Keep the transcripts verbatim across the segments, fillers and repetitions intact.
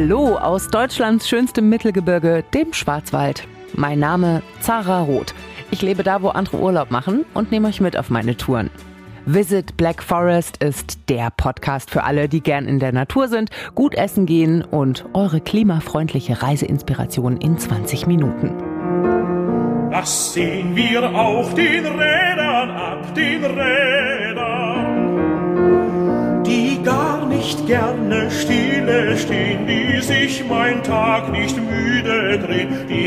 Hallo aus Deutschlands schönstem Mittelgebirge, dem Schwarzwald. Mein Name Zara Roth. Ich lebe da, wo andere Urlaub machen und nehme euch mit auf meine Touren. Visit Black Forest ist der Podcast für alle, die gern in der Natur sind, gut essen gehen und eure klimafreundliche Reiseinspiration in zwanzig Minuten. Das sehen wir auf den Rädern, ab den Rädern, die gar nicht gerne stille stehen, die sich mein Tag nicht müde drehen, die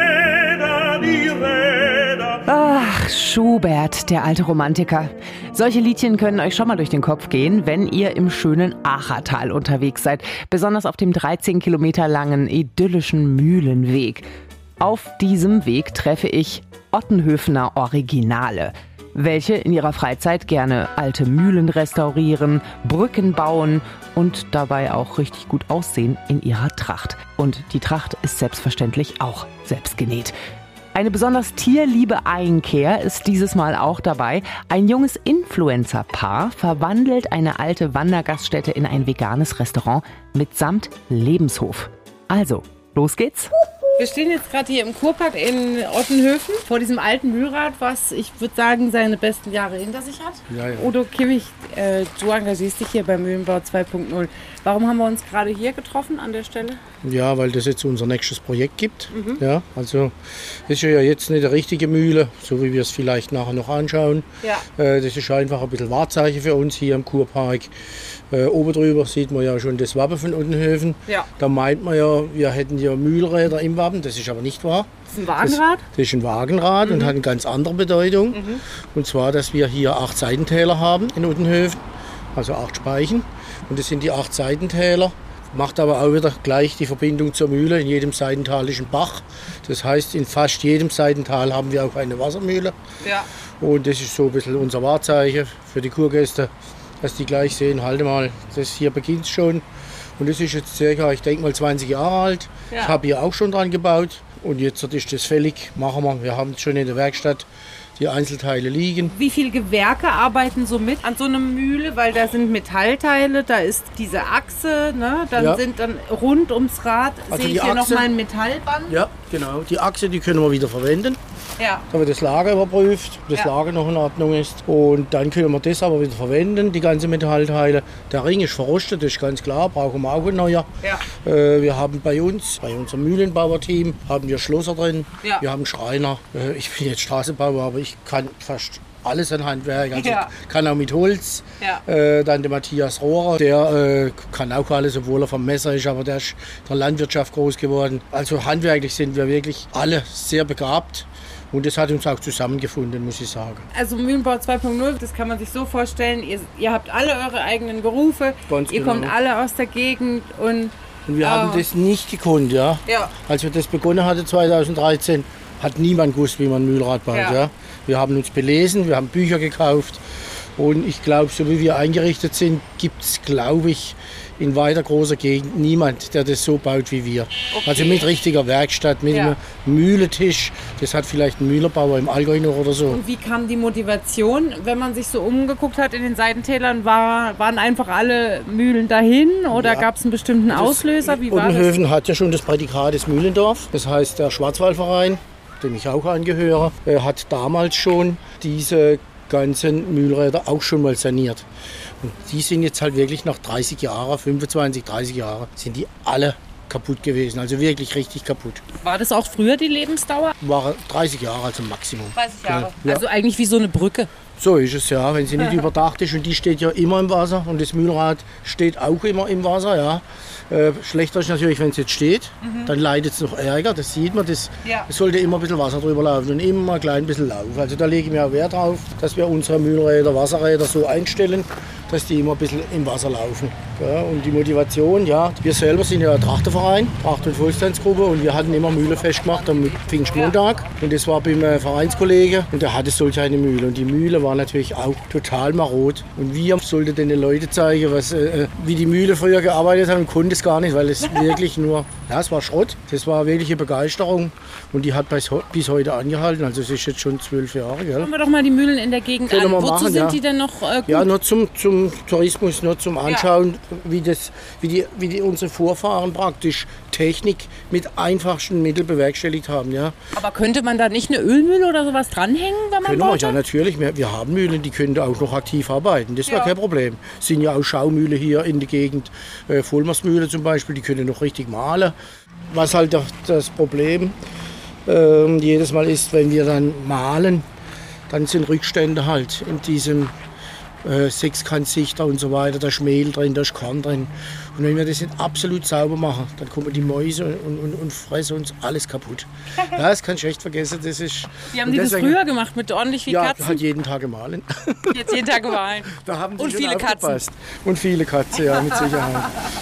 Räder, die Räder. Ach, Schubert, der alte Romantiker. Solche Liedchen können euch schon mal durch den Kopf gehen, wenn ihr im schönen Achertal unterwegs seid, besonders auf dem dreizehn Kilometer langen idyllischen Mühlenweg. Auf diesem Weg treffe ich Ottenhöfener Originale, welche in ihrer Freizeit gerne alte Mühlen restaurieren, Brücken bauen und dabei auch richtig gut aussehen in ihrer Tracht. Und die Tracht ist selbstverständlich auch selbst genäht. Eine besonders tierliebe Einkehr ist dieses Mal auch dabei. Ein junges Influencer-Paar verwandelt eine alte Wandergaststätte in ein veganes Restaurant mitsamt Lebenshof. Also, los geht's! Wir stehen jetzt gerade hier im Kurpark in Ottenhöfen vor diesem alten Mühlrad, was, ich würde sagen, seine besten Jahre hinter sich hat. Ja, ja. Udo Kimmich, äh, du engagierst dich hier beim Mühlenbau zwei Punkt null. Warum haben wir uns gerade hier getroffen an der Stelle? Ja, weil das jetzt unser nächstes Projekt gibt. Mhm. Ja, also das ist ja jetzt nicht eine richtige Mühle, so wie wir es vielleicht nachher noch anschauen. Ja. Äh, das ist einfach ein bisschen Wahrzeichen für uns hier im Kurpark. Äh, oben drüber sieht man ja schon das Wappen von Ottenhöfen. Ja. Da meint man ja, wir hätten hier Mühlräder im Wappen. Das ist aber nicht wahr. Das ist ein Wagenrad? Das, das ist ein Wagenrad mhm. und hat eine ganz andere Bedeutung. Mhm. Und zwar, dass wir hier acht Seitentäler haben in Ottenhöfen, also acht Speichen. Und das sind die acht Seitentäler. Macht aber auch wieder gleich die Verbindung zur Mühle. In jedem Seitental ist ein Bach. Das heißt, in fast jedem Seitental haben wir auch eine Wassermühle. Ja. Und das ist so ein bisschen unser Wahrzeichen für die Kurgäste, dass die gleich sehen, halte mal, das hier beginnt schon. Und das ist jetzt circa, ich denke mal, zwanzig Jahre alt. Ja. Ich habe hier auch schon dran gebaut. Und jetzt ist das fällig. Machen wir. Wir haben es schon in der Werkstatt die Einzelteile liegen. Wie viele Gewerke arbeiten so mit an so einer Mühle? Weil da sind Metallteile, da ist diese Achse, ne? Dann ja. sind dann rund ums Rad, also sehe ich hier nochmal ein Metallband. Ja, genau. Die Achse, die können wir wieder verwenden. Ja. Da wird das Lager überprüft, ob das ja. Lager noch in Ordnung ist. Und dann können wir das aber wieder verwenden, die ganzen Metallteile. Der Ring ist verrostet, das ist ganz klar, brauchen wir auch ein neuer. Ja. Äh, wir haben bei uns, bei unserem Mühlenbauerteam, haben wir Schlosser drin, ja. wir haben Schreiner. Äh, ich bin jetzt Straßenbauer, aber ich kann fast alles an Handwerk. Also ja. kann auch mit Holz. Ja. Äh, dann der Matthias Rohrer, der äh, kann auch alles, obwohl er vom Messer ist, aber der ist in der Landwirtschaft groß geworden. Also handwerklich sind wir wirklich alle sehr begabt. Und das hat uns auch zusammengefunden, muss ich sagen. Also Mühlenbau zwei Punkt null, das kann man sich so vorstellen, ihr, ihr habt alle eure eigenen Berufe, Ganz ihr genau. kommt alle aus der Gegend. Und, und wir äh, haben das nicht gekonnt, ja. ja. Als wir das begonnen hatten zweitausenddreizehn, hat niemand gewusst, wie man ein Mühlrad baut. Ja. Ja. Wir haben uns belesen, wir haben Bücher gekauft. Und ich glaube, so wie wir eingerichtet sind, gibt es, glaube ich, in weiter großer Gegend niemand, der das so baut wie wir. Okay. Also mit richtiger Werkstatt, mit ja. einem Mühletisch. Das hat vielleicht ein Mühlerbauer im Allgäu noch oder so. Und wie kam die Motivation, wenn man sich so umgeguckt hat in den Seitentälern? War, waren einfach alle Mühlen dahin oder ja. gab es einen bestimmten das Auslöser? Wie war Ottenhöfen hat ja schon das Prädikat des Mühlendorf. Das heißt, der Schwarzwaldverein, dem ich auch angehöre, hat damals schon diese ganzen Mühlräder auch schon mal saniert. Und die sind jetzt halt wirklich nach dreißig Jahren, fünfundzwanzig, dreißig Jahre, sind die alle kaputt gewesen. Also wirklich richtig kaputt. War das auch früher die Lebensdauer? War dreißig Jahre, also Maximum. dreißig Jahre. Ja. Also eigentlich wie so eine Brücke. So ist es ja, wenn sie nicht überdacht ist und die steht ja immer im Wasser und das Mühlrad steht auch immer im Wasser. Ja. Äh, schlechter ist natürlich, wenn es jetzt steht, mhm. dann leidet es noch Ärger, das sieht man. Das, ja. Es sollte immer ein bisschen Wasser drüber laufen und immer ein klein bisschen Lauf. Also da lege ich mir auch Wert drauf, dass wir unsere Mühlräder, Wasserräder so einstellen, dass die immer ein bisschen im Wasser laufen. Ja, und die Motivation, ja, wir selber sind ja ein Trachterverein, Tracht- und Volkstanzgruppe und wir hatten immer Mühle festgemacht am Pfingstmontag. Und das war beim Vereinskollege und der hatte solch eine Mühle. Und die Mühle war natürlich auch total marot. Und wir sollten den Leuten zeigen, was, äh, wie die Mühle früher gearbeitet hat und konnte es gar nicht, weil es wirklich nur, ja, es war Schrott. Das war wirklich eine Begeisterung und die hat bis, bis heute angehalten. Also es ist jetzt schon zwölf Jahre. Gell? Schauen wir doch mal die Mühlen in der Gegend Können an. wir Wozu machen, sind ja. die denn noch äh, gut? Ja, nur zum, zum zum Tourismus, nur zum Anschauen, ja. wie, das, wie, die, wie die unsere Vorfahren praktisch Technik mit einfachsten Mitteln bewerkstelligt haben. Ja. Aber könnte man da nicht eine Ölmühle oder sowas dranhängen, wenn man wollte? Ja, natürlich. Wir, wir haben Mühlen, die können auch noch aktiv arbeiten. Das wäre ja. kein Problem. Es sind ja auch Schaumühle hier in der Gegend, äh, Vollmersmühle zum Beispiel, die können noch richtig mahlen. Was halt das Problem äh, jedes Mal ist, wenn wir dann mahlen, dann sind Rückstände halt in diesem äh, Sechskantsichter und so weiter, da ist Mehl drin, da ist Korn drin. Und wenn wir das nicht absolut sauber machen, dann kommen die Mäuse und, und, und fressen uns alles kaputt. Ja, das kannst du echt vergessen. Das ist, Wie haben die deswegen, das früher gemacht, mit ordentlich viel ja, Katzen? Ja, halt jeden Tag gemahlen. Jetzt jeden Tag gemahlen. Da haben die und viele aufgepasst. Katzen. Und viele Katzen, ja, mit Sicherheit.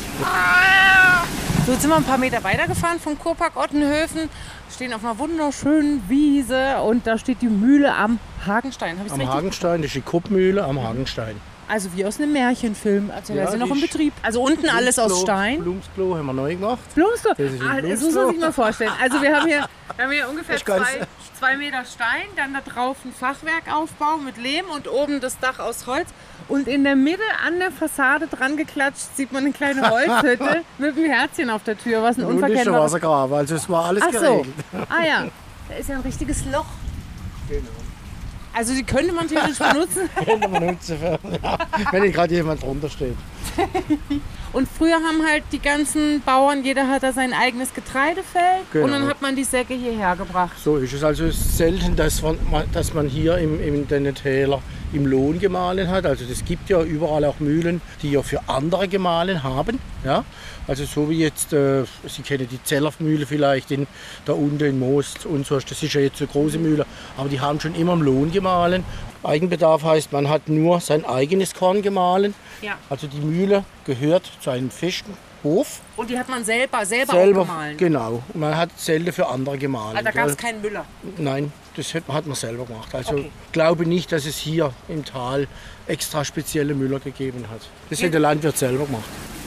So, jetzt sind wir ein paar Meter weitergefahren vom Kurpark Ottenhöfen, stehen auf einer wunderschönen Wiese und da steht die Mühle am Hagenstein. Hab ich's am richtig? Hagenstein, das ist die Kuppmühle am Hagenstein. Also wie aus einem Märchenfilm, als wäre ja, sie noch im Betrieb. Also unten alles aus Stein. Blumsklo haben wir neu gemacht. Blumsklo? Ah, das muss man sich mal vorstellen. Also wir haben hier, wir haben hier ungefähr zwei, zwei Meter Stein, dann da drauf ein Fachwerkaufbau mit Lehm und oben das Dach aus Holz. Und in der Mitte an der Fassade dran geklatscht sieht man eine kleine Holzhütte mit einem Herzchen auf der Tür, was ein unverkennbares... Wassergraben, also es war alles Ach so. geregelt. Ah ja, da ist ja ein richtiges Loch. Genau. Also die könnte man theoretisch benutzen. Könnte man nutzen, für, ja, wenn nicht gerade jemand drunter steht. Und früher haben halt die ganzen Bauern, jeder hat da sein eigenes Getreidefeld genau. und dann hat man die Säcke hierher gebracht. So ist es. Also es ist selten, dass man, dass man hier im, in den Tälern im Lohn gemahlen hat. Also es gibt ja überall auch Mühlen, die ja für andere gemahlen haben. Ja? Also so wie jetzt, äh, Sie kennen die Zellermühle vielleicht in, da unten in Most und so. Das ist ja jetzt eine große Mühle, aber die haben schon immer im Lohn gemahlen. Eigenbedarf heißt, man hat nur sein eigenes Korn gemahlen. Ja. Also die Mühle gehört zu einem festen Hof. Und die hat man selber, selber, selber auch gemahlen? Genau. Und man hat selten für andere gemahlen. Also da gab es keinen Müller? Nein, das hat man selber gemacht. Also okay. Ich glaube nicht, dass es hier im Tal extra spezielle Müller gegeben hat. Das hat der Landwirt selber gemacht.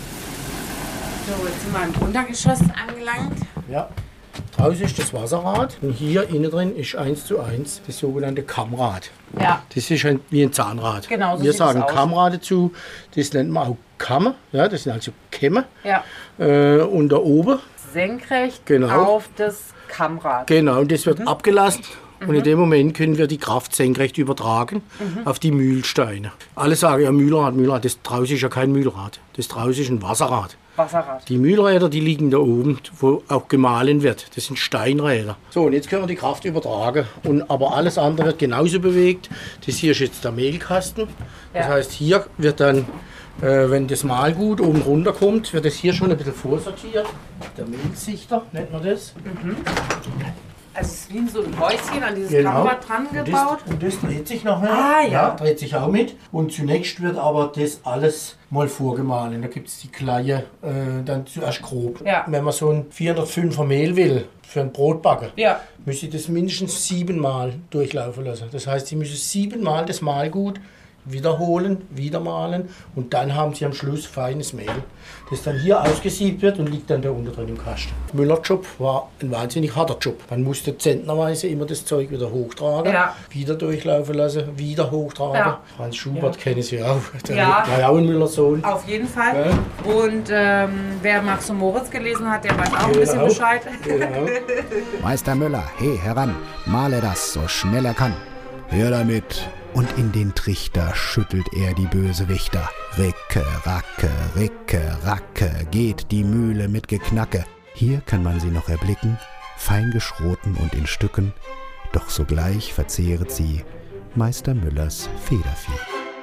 So, jetzt sind wir im Untergeschoss angelangt. Ja. Draußen ist das Wasserrad und hier innen drin ist eins zu eins das sogenannte Kammrad. Ja. Das ist ein, wie ein Zahnrad. Genau, so Wir sieht sagen das aus. Kammrad dazu, das nennt man auch Kamme, ja, das sind also Kämme. Ja. Äh, und da oben senkrecht genau. auf das Kammrad. Genau, und das wird mhm. abgelassen. Und mhm. in dem Moment können wir die Kraft senkrecht übertragen mhm. auf die Mühlsteine. Alle sagen ja Mühlrad, Mühlrad. Das draußen ist ja kein Mühlrad. Das draußen ist ein Wasserrad. Wasserrad. Die Mühlräder, die liegen da oben, wo auch gemahlen wird. Das sind Steinräder. So, und jetzt können wir die Kraft übertragen. Und, aber alles andere wird genauso bewegt. Das hier ist jetzt der Mehlkasten. Das ja. heißt, hier wird dann, äh, wenn das Mahlgut oben runter kommt, wird das hier schon ein bisschen vorsortiert. Der Mehlsichter nennt man das. Mhm. Also es ist wie so ein Häuschen an dieses genau. Kammrad dran gebaut. Und das, und das dreht sich nachher. Ah, ja. ja. Dreht sich auch mit. Und zunächst wird aber das alles mal vorgemahlen. Da gibt es die Kleie äh, dann zuerst grob. Ja. Wenn man so ein vierhundertfünfer Mehl will für ein Brotbacken, ja. müsste ich das mindestens siebenmal durchlaufen lassen. Das heißt, Sie müssen siebenmal das Mahlgut wiederholen, wieder mahlen und dann haben Sie am Schluss feines Mehl, das dann hier ausgesiebt wird und liegt dann da unten drin im Kasten. Müllerjob war ein wahnsinnig harter Job. Man musste zentnerweise immer das Zeug wieder hochtragen, ja. wieder durchlaufen lassen, wieder hochtragen. Ja. Franz Schubert ja. kennen Sie auch, der ja. war ja auch ein Müllersohn. Auf jeden Fall. Ja. Und ähm, wer Max und Moritz gelesen hat, der weiß auch ein bisschen Bescheid. Genau. Meister Müller, he, heran, male das so schnell er kann. Hör damit. Und in den Trichter schüttelt er die Bösewichter. Ricke, racke, ricke, racke, geht die Mühle mit Geknacke. Hier kann man sie noch erblicken, fein geschroten und in Stücken. Doch sogleich verzehret sie Meister Müllers Federvieh.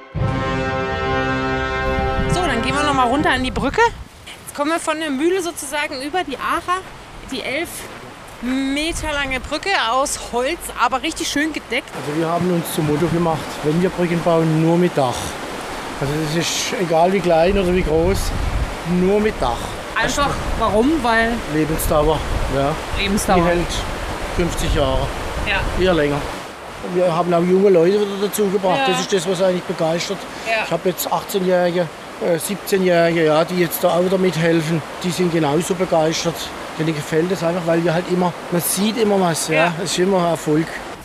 So, dann gehen wir noch mal runter an die Brücke. Jetzt kommen wir von der Mühle sozusagen über die Acher, die elf Meter lange Brücke aus Holz, aber richtig schön gedeckt. Also wir haben uns zum Motto gemacht, wenn wir Brücken bauen, nur mit Dach. Also das ist egal wie klein oder wie groß, nur mit Dach. Einfach, warum? Weil Lebensdauer, ja. Lebensdauer. Die hält fünfzig Jahre, ja. eher länger. Wir haben auch junge Leute wieder dazu gebracht, ja. das ist das, was eigentlich begeistert. Ja. Ich habe jetzt achtzehnjährige, siebzehnjährige, ja, die jetzt da auch wieder mithelfen, die sind genauso begeistert. Denen gefällt es einfach, weil wir halt immer, man sieht immer was, ja. ja. Es ist immer ein Erfolg.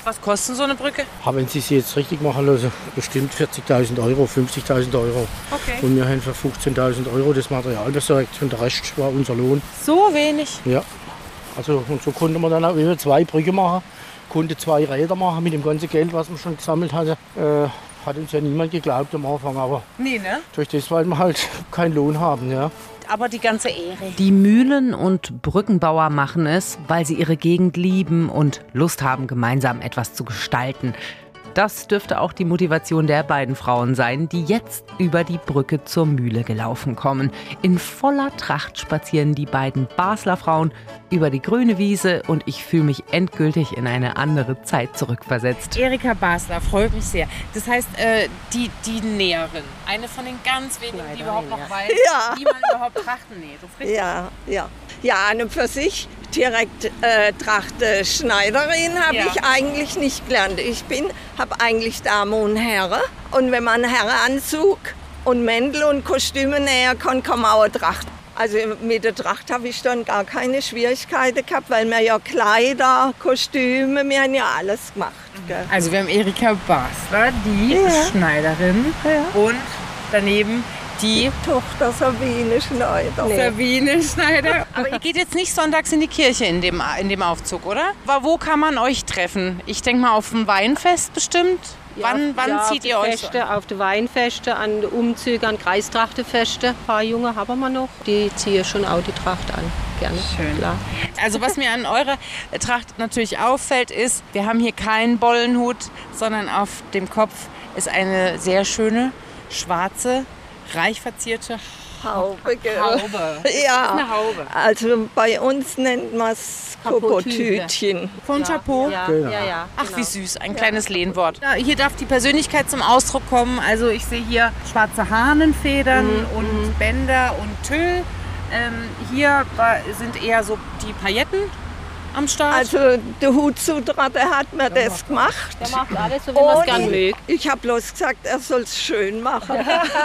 Was kostet so eine Brücke? Aber wenn Sie sie jetzt richtig machen lassen, bestimmt vierzigtausend Euro, fünfzigtausend Euro. Okay. Und wir haben für fünfzehntausend Euro das Material besorgt und der Rest war unser Lohn. So wenig? Ja. Also und so konnte man dann auch immer zwei Brücken machen, konnte zwei Räder machen mit dem ganzen Geld, was man schon gesammelt hatte. Äh, hat uns ja niemand geglaubt am Anfang, aber nee, ne? durch das, weil wir halt keinen Lohn haben. Ja. Aber die ganze Ehre. Die Mühlen- und Brückenbauer machen es, weil sie ihre Gegend lieben und Lust haben, gemeinsam etwas zu gestalten. Das dürfte auch die Motivation der beiden Frauen sein, die jetzt über die Brücke zur Mühle gelaufen kommen. In voller Tracht spazieren die beiden Basler Frauen über die grüne Wiese und ich fühle mich endgültig in eine andere Zeit zurückversetzt. Erika Basler, freut mich sehr. Das heißt, äh, die, die Näherin, eine von den ganz wenigen, die überhaupt noch weiß, Ja. wie man überhaupt Trachten näht. Das ist richtig? Ja, ja. Ja, an und für sich direkt äh, Trachtenschneiderin habe Ja. ich eigentlich nicht gelernt. Ich bin, habe eigentlich Dame und Herren. Und wenn man einen Herrenanzug und Mäntel und Kostüme nähen kann, kann man auch eine Tracht. Also mit der Tracht habe ich dann gar keine Schwierigkeiten gehabt, weil wir ja Kleider, Kostüme, wir haben ja alles gemacht. Gell? Also wir haben Erika Basler, die Ja. Schneiderin Ja. und daneben die Tochter Sabine Schneider. Sabine Schneider. Aber ihr geht jetzt nicht sonntags in die Kirche in dem, in dem Aufzug, oder? Aber wo kann man euch treffen? Ich denke mal auf dem Weinfest bestimmt. wann wann ja, zieht auf ihr die euch? Feste, auf die Weinfeste, an die Umzüge, an Kreistrachtefeste. Ein paar Junge haben wir noch. Die ziehen schon auch die Tracht an. Gerne. Schön. Klar. Also was mir an eurer Tracht natürlich auffällt, ist, wir haben hier keinen Bollenhut, sondern auf dem Kopf ist eine sehr schöne, schwarze, reich verzierte Haube, gell? Haube. Ja, Eine Haube. also bei uns nennt man es Kopotütchen. Von Chapeau. Ja, Genau. ja, ja. Ach, genau. wie süß, ein kleines Lehnwort. Ja, hier darf die Persönlichkeit zum Ausdruck kommen. Also ich sehe hier schwarze Hahnenfedern und Bänder und Tüll. Ähm, hier war- sind eher so die Pailletten am Start. Also der Hutsutra, der hat mir das gemacht. Der macht alles so, wie man es gerne mögt. Ich habe bloß gesagt, er soll es schön machen.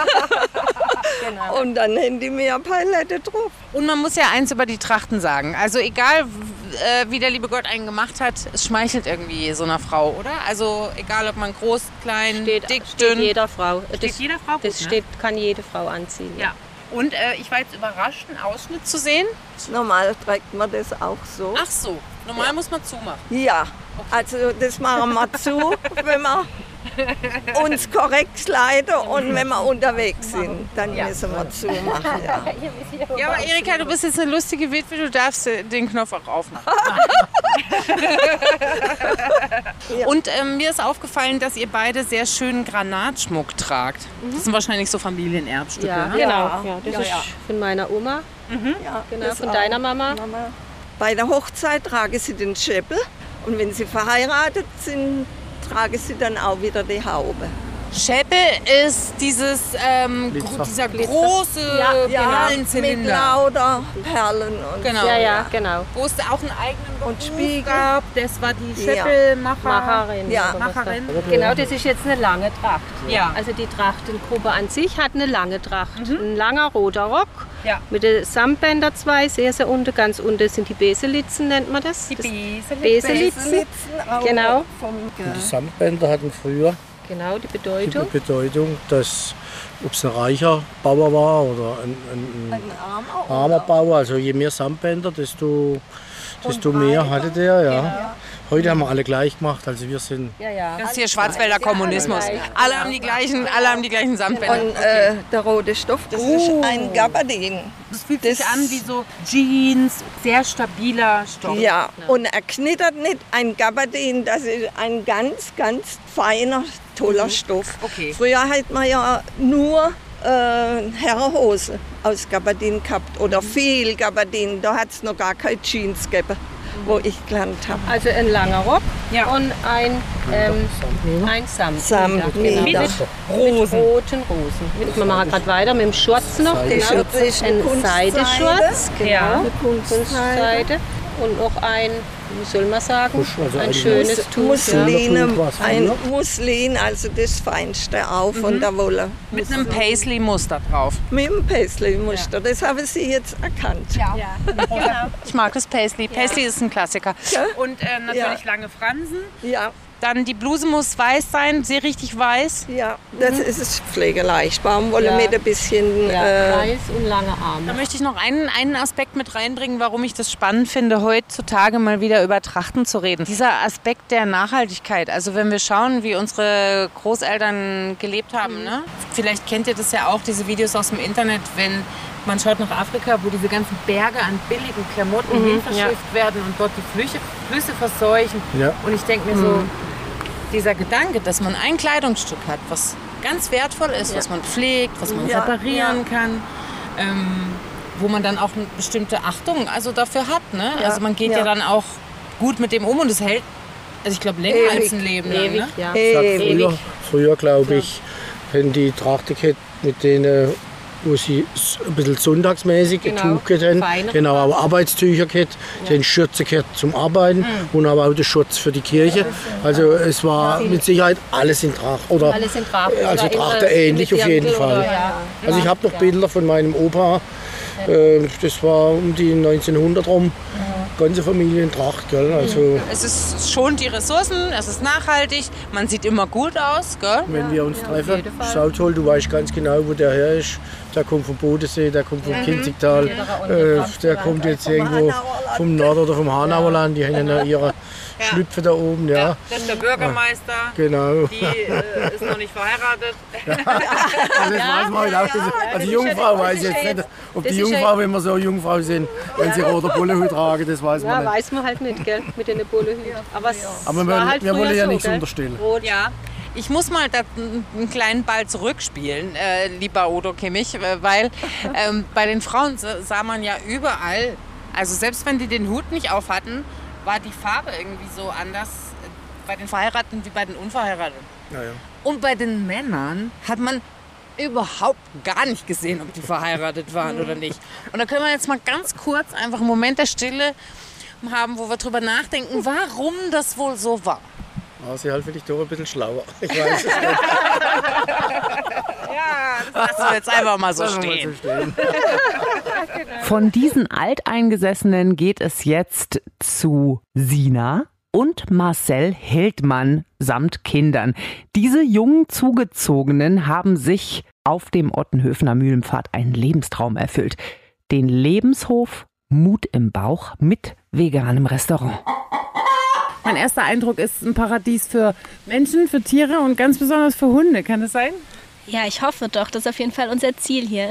Genau. Und dann haben die mir eine Paillette drauf. Und man muss ja eins über die Trachten sagen. Also egal, w- äh, wie der liebe Gott einen gemacht hat, es schmeichelt irgendwie so einer Frau, oder? Also egal, ob man groß, klein, Steht, dick, steht dünn. jeder Frau. Steht das jeder Frau gut, das ne? steht, kann jede Frau anziehen. Ja. Und äh, ich war jetzt überrascht, einen Ausschnitt zu sehen. Normal trägt man das auch so. Ach so, normal muss man zumachen. Ja, also das machen wir zu, wenn wir uns korrekt kleiden und wenn wir unterwegs sind, dann müssen wir zumachen. Ja. Ja, aber Erika, du bist jetzt eine lustige Witwe, du darfst äh, den Knopf auch aufmachen. Ja. Und ähm, mir ist aufgefallen, dass ihr beide sehr schönen Granatschmuck tragt. Das sind wahrscheinlich so Familienerbstücke. Ja, ne? genau. Ja. Ja, das Ja, ist ja. von meiner Oma, Ja, genau, das von auch. deiner Mama. Bei der Hochzeit tragen sie den Schäppel und wenn sie verheiratet sind, tragen sie dann auch wieder die Haube. Schäppel ist dieses, ähm, Glitzer. gro- dieser große mit Perlenzylinder. lauter Perlen und Genau. Ja, ja, genau. Wo es auch einen eigenen Beruf Und Spiegel. gab. Das war die Ja. Schäppelmacher. Macherin. Ja. oder was da- Macherin. Genau, das ist jetzt eine lange Tracht. Ja. Also die Trachtengruppe an sich hat eine lange Tracht. Ein langer roter Rock Ja. mit den Samtbänder zwei, sehr, sehr unten. Ganz unten sind die Beselitzen, nennt man das. Die das Beselitzen. Beselitzen. auch Genau. vom Die Samtbänder hatten früher Genau, die die Bedeutung. Bedeutung, dass ob es ein reicher Bauer war oder ein, ein, ein Arm armer Bauer, also je mehr Samtbänder, desto, desto mehr hatte der. Ja. Heute haben wir alle gleich gemacht, also wir sind Ja, ja. Das ist hier Schwarzwälder Kommunismus. gleich. Alle haben die gleichen, alle haben die gleichen Samtbänder. Und äh, der rote Stoff, das ist ein Gabardin. Das fühlt sich an wie so Jeans, sehr stabiler Stoff. Ja, und er knittert nicht. Ein Gabardin, das ist ein ganz, ganz feiner, toller Stoff. Okay. Früher hat man ja nur äh, Herrenhose aus Gabardin gehabt oder viel Gabardin. Da hat es noch gar keine Jeans gegeben, wo ich gelernt habe. Also ein langer Rock Ja. und ein, ähm, ein Samt. Samtmieder. Genau. Mit roten Rosen. Mit, wir machen gerade weiter mit dem Schurz noch. Die Genau. Schürze ist eine Ein Kunstseide. Seideschurz. Genau. Ja. Eine Kunstseide. Kunstseide. Und noch ein, wie soll man sagen, Kusch, also ein ein schönes Tuch. Muslin, Ja. Was ein früher? Muslin, also das Feinste auch von der Wolle. Mit einem Paisley-Muster drauf. Mit dem Paisley-Muster, das haben Sie jetzt erkannt. Ich mag das Paisley. Paisley ist ein Klassiker. Ja. Und äh, natürlich Ja. lange Fransen. Ja. Dann die Bluse muss weiß sein, sehr richtig weiß. Ja, das mhm. ist pflegeleicht. Baumwolle ja. mit ein bisschen... Ja, äh, weiß und lange Arme. Da möchte ich noch einen, einen Aspekt mit reinbringen, warum ich das spannend finde, heutzutage mal wieder über Trachten zu reden. Dieser Aspekt der Nachhaltigkeit. Also wenn wir schauen, wie unsere Großeltern gelebt haben. Mhm. Ne? Vielleicht kennt ihr das ja auch, diese Videos aus dem Internet, wenn man schaut nach Afrika, wo diese ganzen Berge an billigen Klamotten mhm, hinverschifft ja. werden und dort die Flüsse, Flüsse verseuchen. Ja. Und ich denke mir mhm. so, dieser Gedanke, dass man ein Kleidungsstück hat, was ganz wertvoll ist, ja. was man pflegt, was man ja. reparieren ja. kann, ähm, wo man dann auch eine bestimmte Achtung also dafür hat. Ne? Ja. Also man geht ja. ja dann auch gut mit dem um und es hält, also ich glaube, länger Ewig. als ein Leben lang. Ewig, ne? ja. Ewig. Früher, früher glaube ich, wenn die Trachtekette mit denen, wo sie ein bisschen sonntagsmäßig genau. ein Tuch hätten, genau, auch Arbeitstücher gehabt, ja. den Schürze zum Arbeiten mhm. und aber auch den Schutz für die Kirche. Also es war mit Sicherheit alles in Tracht. Oder alles in Tracht. Also Tracht ähnlich auf jeden Fall. Oder, ja. Also ich habe noch Bilder von meinem Opa, äh, das war um die neunzehnhundert rum. Mhm. Ganze Familie in Tracht, gell? Also es ist schont die Ressourcen, es ist nachhaltig, man sieht immer gut aus, gell? Wenn wir uns ja, treffen, schau toll, du weißt ganz genau, wo der her ist. Der kommt vom Bodensee, der kommt vom mhm. Kinzigtal, äh, der kommt jetzt irgendwo vom Nord- oder vom Hanauerland. Die haben ja ihre ja. Schlüpfe da oben. Ja. Ja, das ist der Bürgermeister, genau. die äh, ist noch nicht verheiratet. Ja. Also das weiß man halt auch. Das, also die Jungfrau weiß ich jetzt nicht, ob die Jungfrau, wenn wir so Jungfrau sind, wenn sie roter Bullehut tragen, das weiß man ja, nicht. Ja, weiß man halt nicht, gell, mit den Bullehut. Aber, Aber wir, halt wir wollen ja so, nichts gell? unterstellen. Rot. Ja. Ich muss mal da einen kleinen Ball zurückspielen, äh, lieber Odo Kimmich, weil ähm, bei den Frauen sah man ja überall, also selbst wenn die den Hut nicht auf hatten, war die Farbe irgendwie so anders bei den Verheirateten wie bei den Unverheirateten. Ja, ja. Und bei den Männern hat man überhaupt gar nicht gesehen, ob die verheiratet waren oder nicht. Und da können wir jetzt mal ganz kurz einfach einen Moment der Stille haben, wo wir drüber nachdenken, warum das wohl so war. Ah, sie halt vielleicht doch ein bisschen schlauer. Ich weiß es nicht. Ja, das lassen wir jetzt einfach mal so stehen. Von diesen Alteingesessenen geht es jetzt zu Sina und Marcel Heldmann samt Kindern. Diese jungen Zugezogenen haben sich auf dem Ottenhöfener Mühlenpfad einen Lebenstraum erfüllt. Den Lebenshof Mut im Bauch mit veganem Restaurant. Mein erster Eindruck ist ein Paradies für Menschen, für Tiere und ganz besonders für Hunde. Kann das sein? Ja, ich hoffe doch. Das ist auf jeden Fall unser Ziel hier.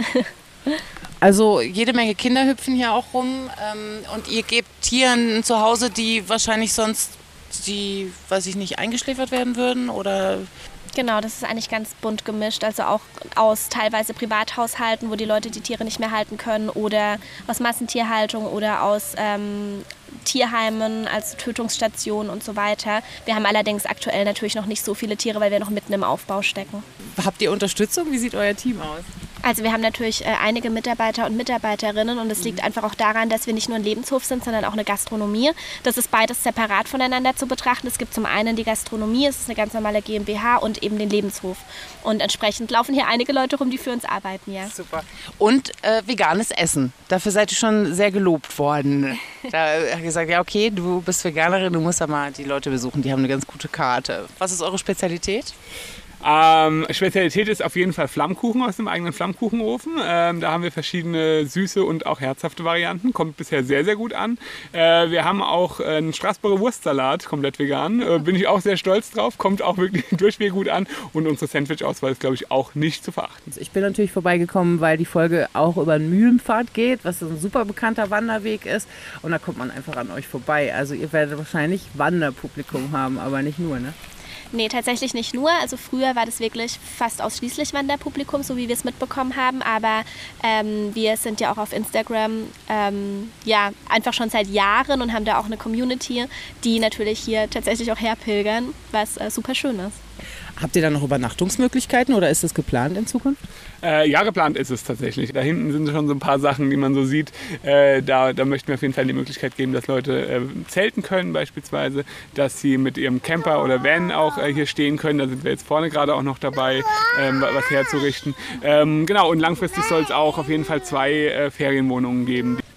Also jede Menge Kinder hüpfen hier auch rum ähm, und ihr gebt Tieren ein Zuhause, die wahrscheinlich sonst, die, weiß ich nicht, eingeschläfert werden würden oder... Genau, das ist eigentlich ganz bunt gemischt, also auch aus teilweise Privathaushalten, wo die Leute die Tiere nicht mehr halten können oder aus Massentierhaltung oder aus ähm, Tierheimen, also Tötungsstationen und so weiter. Wir haben allerdings aktuell natürlich noch nicht so viele Tiere, weil wir noch mitten im Aufbau stecken. Habt ihr Unterstützung? Wie sieht euer Team aus? Also wir haben natürlich äh, einige Mitarbeiter und Mitarbeiterinnen und es liegt einfach auch daran, dass wir nicht nur ein Lebenshof sind, sondern auch eine Gastronomie. Das ist beides separat voneinander zu betrachten. Es gibt zum einen die Gastronomie, es ist eine ganz normale GmbH und eben den Lebenshof. Und entsprechend laufen hier einige Leute rum, die für uns arbeiten, ja. Super. Und äh, veganes Essen. Dafür seid ihr schon sehr gelobt worden. Da hat gesagt, ja okay, du bist Veganerin, du musst ja mal die Leute besuchen, die haben eine ganz gute Karte. Was ist eure Spezialität? Ähm, Spezialität ist auf jeden Fall Flammkuchen aus dem eigenen Flammkuchenofen. Ähm, da haben wir verschiedene süße und auch herzhafte Varianten. Kommt bisher sehr, sehr gut an. Äh, wir haben auch einen Straßburger Wurstsalat, komplett vegan. Äh, bin ich auch sehr stolz drauf. Kommt auch wirklich durchweg gut an. Und unsere Sandwich-Auswahl ist, glaube ich, auch nicht zu verachten. Ich bin natürlich vorbeigekommen, weil die Folge auch über den Mühlenpfad geht, was ein super bekannter Wanderweg ist. Und da kommt man einfach an euch vorbei. Also ihr werdet wahrscheinlich Wanderpublikum haben, aber nicht nur, ne? Nee, tatsächlich nicht nur. Also früher war das wirklich fast ausschließlich Wanderpublikum, so wie wir es mitbekommen haben. Aber ähm, wir sind ja auch auf Instagram ähm, ja, einfach schon seit Jahren und haben da auch eine Community, die natürlich hier tatsächlich auch herpilgern, was äh, super schön ist. Habt ihr da noch Übernachtungsmöglichkeiten oder ist das geplant in Zukunft? Äh, ja, geplant ist es tatsächlich. Da hinten sind schon so ein paar Sachen, die man so sieht. Äh, da, da möchten wir auf jeden Fall die Möglichkeit geben, dass Leute äh, zelten können beispielsweise, dass sie mit ihrem Camper oder Van auch äh, hier stehen können. Da sind wir jetzt vorne gerade auch noch dabei, ähm, was herzurichten. Ähm, genau, und langfristig soll es auch auf jeden Fall zwei äh, Ferienwohnungen geben.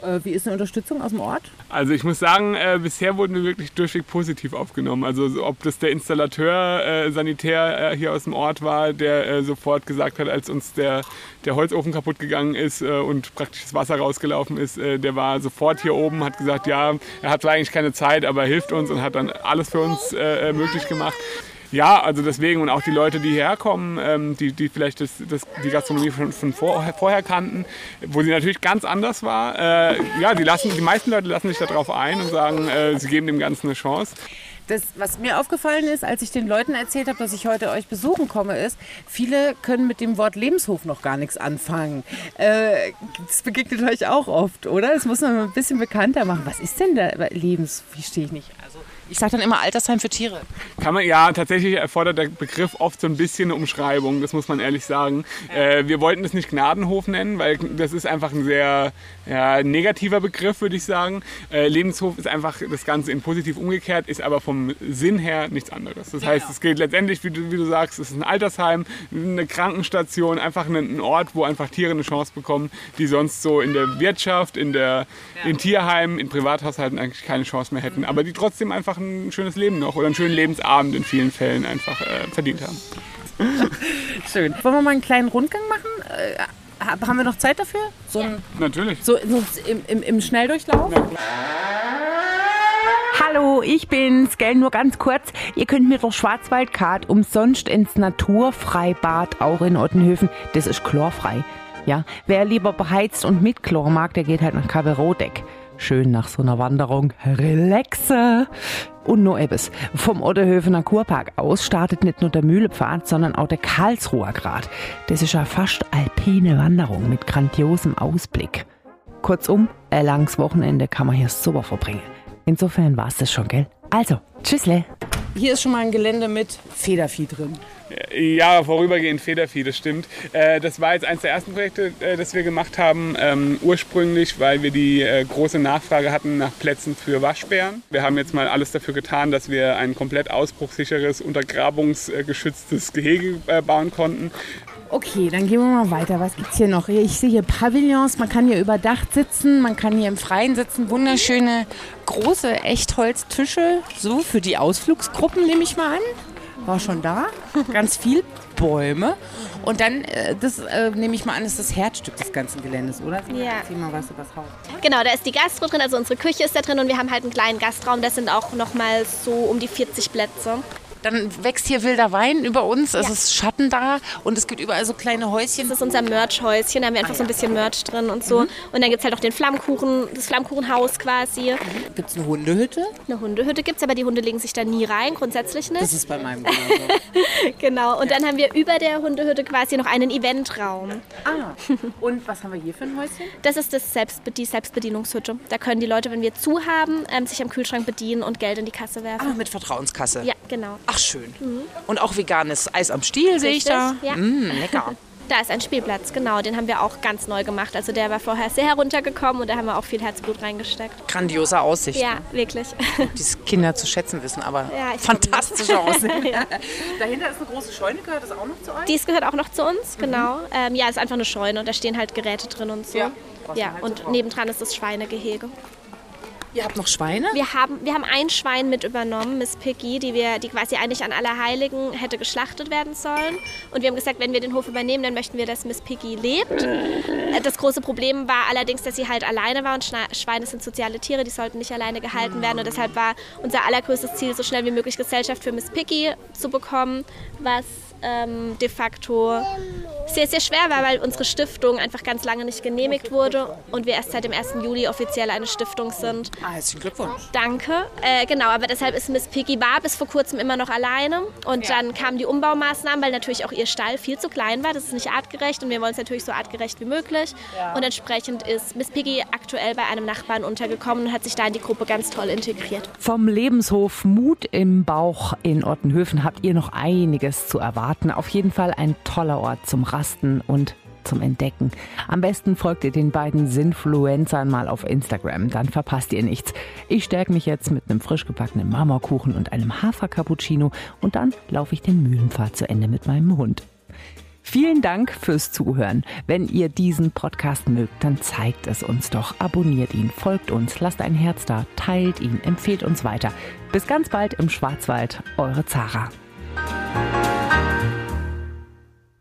Äh, wie ist eine Unterstützung aus dem Ort? Also ich muss sagen, äh, bisher wurden wir wirklich durchweg positiv aufgenommen. Also so, ob das der Installateur, äh, Sanitär äh, hier aus dem Ort war, der äh, sofort gesagt hat, als uns der, der Holzofen kaputt gegangen ist äh, und praktisch das Wasser rausgelaufen ist, äh, der war sofort hier oben, hat gesagt, ja, er hat zwar eigentlich keine Zeit, aber er hilft uns und hat dann alles für uns äh, möglich gemacht. Ja, also deswegen und auch die Leute, die hierher kommen, ähm, die, die vielleicht das, das, die Gastronomie von, von vor, vorher kannten, wo sie natürlich ganz anders war. Äh, ja, die, lassen, die meisten Leute lassen sich darauf ein und sagen, äh, sie geben dem Ganzen eine Chance. Das, was mir aufgefallen ist, als ich den Leuten erzählt habe, dass ich heute euch besuchen komme, ist, viele können mit dem Wort Lebenshof noch gar nichts anfangen. Äh, das begegnet euch auch oft, oder? Das muss man ein bisschen bekannter machen. Was ist denn der Lebens... Wie stehe ich nicht? Also ich sage dann immer Altersheim für Tiere. Kann man, ja, tatsächlich erfordert der Begriff oft so ein bisschen eine Umschreibung, das muss man ehrlich sagen. Äh, wir wollten es nicht Gnadenhof nennen, weil das ist einfach ein sehr ja, negativer Begriff, würde ich sagen. Äh, Lebenshof ist einfach das Ganze in positiv umgekehrt, ist aber vom Sinn her nichts anderes. Das heißt, es geht letztendlich, wie du, wie du sagst, es ist ein Altersheim, eine Krankenstation, einfach ein, ein Ort, wo einfach Tiere eine Chance bekommen, die sonst so in der Wirtschaft, in, der, in Tierheimen, in Privathaushalten eigentlich keine Chance mehr hätten, aber die trotzdem einfach ein schönes Leben noch oder einen schönen Lebensabend in vielen Fällen einfach äh, verdient haben. Schön. Wollen wir mal einen kleinen Rundgang machen? Äh, haben wir noch Zeit dafür? So ein, Natürlich. So, so im, im, im Schnelldurchlauf? Ja. Hallo, ich bin's, gell, nur ganz kurz. Ihr könnt mit der Schwarzwaldcard umsonst ins Naturfreibad auch in Ottenhöfen. Das ist chlorfrei. Ja, wer lieber beheizt und mit Chlor mag, der geht halt nach Kaverodeck. Schön nach so einer Wanderung relaxe. Und noch etwas. Vom Ottenhöfener Kurpark aus startet nicht nur der Mühlepfad, sondern auch der Karlsruher Grat. Das ist ja fast alpine Wanderung mit grandiosem Ausblick. Kurzum, ein langes Wochenende kann man hier super verbringen. Insofern war es das schon, gell? Also, tschüssle. Hier ist schon mal ein Gelände mit Federvieh drin. Ja, vorübergehend Federvieh, das stimmt. Das war jetzt eines der ersten Projekte, das wir gemacht haben, ähm, ursprünglich, weil wir die äh, große Nachfrage hatten nach Plätzen für Waschbären. Wir haben jetzt mal alles dafür getan, dass wir ein komplett ausbruchssicheres, untergrabungsgeschütztes Gehege äh, bauen konnten. Okay, dann gehen wir mal weiter. Was gibt's hier noch? Ich sehe hier Pavillons, man kann hier überdacht sitzen, man kann hier im Freien sitzen. Wunderschöne, große Echtholztische, so für die Ausflugsgruppen nehme ich mal an. War schon da, ganz viel Bäume. Und dann, äh, das äh, nehme ich mal an, ist das Herzstück des ganzen Geländes, oder? Ja. Erzähl mal was über das Haus. Genau, da ist die Gastro drin, also unsere Küche ist da drin und wir haben halt einen kleinen Gastraum, das sind auch nochmal so um die vierzig Plätze. Dann wächst hier wilder Wein über uns, es ja. ist Schatten da und es gibt überall so kleine Häuschen. Das ist unser Merch-Häuschen, da haben wir einfach ah, so ein bisschen Merch drin und so. Mhm. Und dann gibt es halt auch den Flammkuchen, das Flammkuchenhaus quasi. Mhm. Gibt es eine Hundehütte? Eine Hundehütte gibt es, aber die Hunde legen sich da nie rein, grundsätzlich nicht. Das ist bei meinem genauso. Genau, und ja. dann haben wir über der Hundehütte quasi noch einen Eventraum. Ah, und was haben wir hier für ein Häuschen? Das ist das Selbstbe- die Selbstbedienungshütte. Da können die Leute, wenn wir zu haben, ähm, sich am Kühlschrank bedienen und Geld in die Kasse werfen. Ah, mit Vertrauenskasse? Ja, genau. Ach, schön. Mhm. Und auch veganes Eis am Stiel sehe ich da. Ja. Mm, lecker. Da ist ein Spielplatz, genau. Den haben wir auch ganz neu gemacht. Also der war vorher sehr heruntergekommen und da haben wir auch viel Herzblut reingesteckt. Grandiose Aussicht. Ja, wirklich. Die Kinder zu schätzen wissen, aber ja, fantastische Aussicht. Ja. Dahinter ist eine große Scheune, gehört das auch noch zu euch? Dies gehört auch noch zu uns, genau. Mhm. Ähm, ja, es ist einfach eine Scheune und da stehen halt Geräte drin und so. Ja, ja halt und so nebendran ist das Schweinegehege. Ihr habt noch Schweine? Wir haben, wir haben ein Schwein mit übernommen, Miss Piggy, die, wir, die quasi eigentlich an Allerheiligen hätte geschlachtet werden sollen. Und wir haben gesagt, wenn wir den Hof übernehmen, dann möchten wir, dass Miss Piggy lebt. Das große Problem war allerdings, dass sie halt alleine war und Schweine sind soziale Tiere, die sollten nicht alleine gehalten werden. Und deshalb war unser allergrößtes Ziel, so schnell wie möglich Gesellschaft für Miss Piggy zu bekommen, was ähm, de facto sehr, sehr schwer war, weil unsere Stiftung einfach ganz lange nicht genehmigt wurde und wir erst seit dem ersten Juli offiziell eine Stiftung sind. Ah, herzlichen Glückwunsch. Danke. Äh, genau, aber deshalb ist Miss Piggy war bis vor kurzem immer noch alleine und ja. dann kamen die Umbaumaßnahmen, weil natürlich auch ihr Stall viel zu klein war. Das ist nicht artgerecht und wir wollen es natürlich so artgerecht wie möglich. Ja. Und entsprechend ist Miss Piggy aktuell bei einem Nachbarn untergekommen und hat sich da in die Gruppe ganz toll integriert. Vom Lebenshof Mut im Bauch in Ottenhöfen habt ihr noch einiges zu erwarten. Auf jeden Fall ein toller Ort zum Rasten und zum Entdecken. Am besten folgt ihr den beiden Sinfluencern mal auf Instagram, dann verpasst ihr nichts. Ich stärke mich jetzt mit einem frisch gebackenen Marmorkuchen und einem Hafer-Cappuccino und dann laufe ich den Mühlenpfad zu Ende mit meinem Hund. Vielen Dank fürs Zuhören. Wenn ihr diesen Podcast mögt, dann zeigt es uns doch. Abonniert ihn, folgt uns, lasst ein Herz da, teilt ihn, empfehlt uns weiter. Bis ganz bald im Schwarzwald, eure Zara.